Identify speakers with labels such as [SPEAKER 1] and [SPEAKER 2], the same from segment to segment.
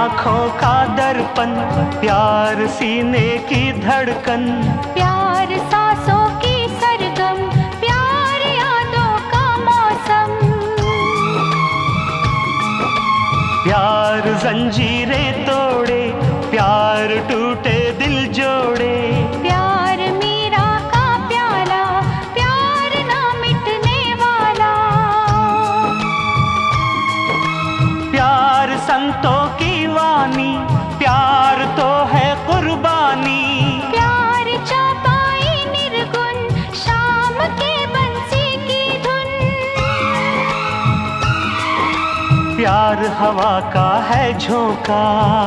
[SPEAKER 1] आँखों का दर्पण, प्यार सीने की धड़कन,
[SPEAKER 2] प्यार सांसों की सरगम, प्यार यादों का मौसम।
[SPEAKER 1] प्यार जंजीरें तोड़े, प्यार टूटे दिल जोड़े,
[SPEAKER 2] प्यार मीरा का प्याला, प्यार ना मिटने वाला।
[SPEAKER 1] प्यार संतों की वाणी, प्यार तो है कुर्बानी।
[SPEAKER 2] प्यार चापाई निर्गुण, शाम के बंसी की धुन।
[SPEAKER 1] प्यार हवा का है झोंका,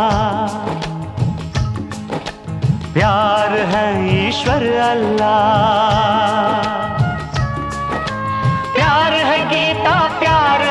[SPEAKER 1] प्यार है ईश्वर अल्लाह। प्यार है गीता, प्यार